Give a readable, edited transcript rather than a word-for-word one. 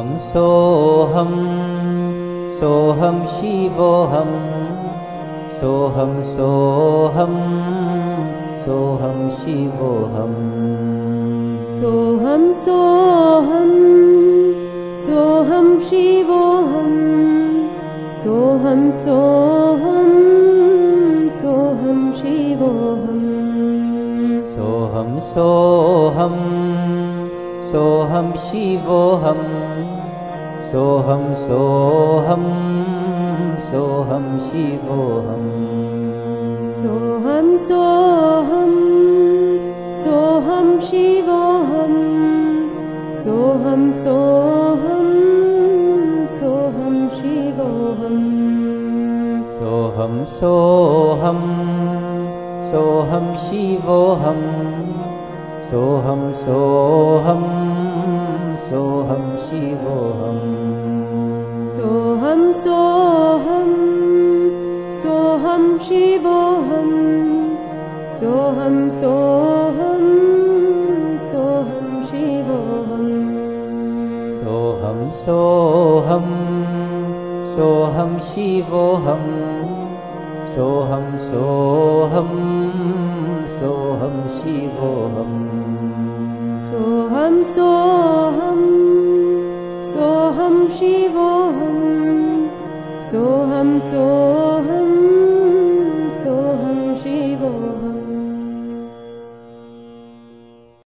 सोऽहं सोऽहं शिवोऽहं सोऽहं सोऽहं सोऽहं शिवोऽहं सोऽहं सोऽहं सोऽहं शिवोऽहं सोऽहं सोऽहं सोऽहं शिवोऽहं सोऽहं सोऽहं सोऽहं शिवोऽहं सोऽहं सोऽहं सोऽहं शिवोऽहं सोऽहं सोऽहं सोऽहं शिवोऽहं सोऽहं सोऽहं सोऽहं शिवोऽहं सोऽहं सोऽहं सोऽहं शिवोऽहं सोऽहं सोऽहं सोऽहं शिवोऽहं सोऽहं सोऽहं सोऽहं शिवोऽहं सोऽहं सोऽहं सोऽहं शिवोऽहं सोऽहं सोऽहं सोऽहं शिवोऽहं सोऽहं सोऽहं सोऽहं शिवोऽहं सोऽहं सोऽहं सोऽहं शिवोऽहं सोऽहं सोऽहं